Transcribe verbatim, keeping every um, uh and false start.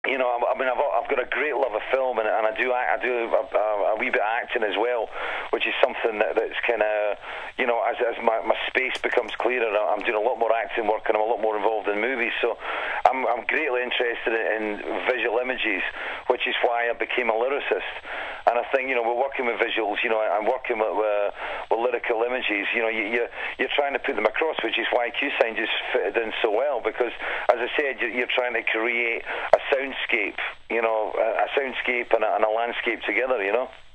You know, I mean, I've, I've got a great love of film, and, and I do I do a, a, a wee bit of acting as well, which is something that, that's kind of, you know, as, as my, my space becomes clearer, I'm doing a lot more acting work, and I'm a lot more involved in movies, so I'm, I'm greatly interested in, in visual images, which is why I became a lyricist. And I think, you know, we're working with visuals, you know, I'm working with, uh, with lyrical images, you know, you, you're, you're trying to put them across, which is why Q-Sign just fitted in so well, because, as I said, you're, you're trying to create a soundscape, you know, a, a soundscape and a, and a landscape together, you know.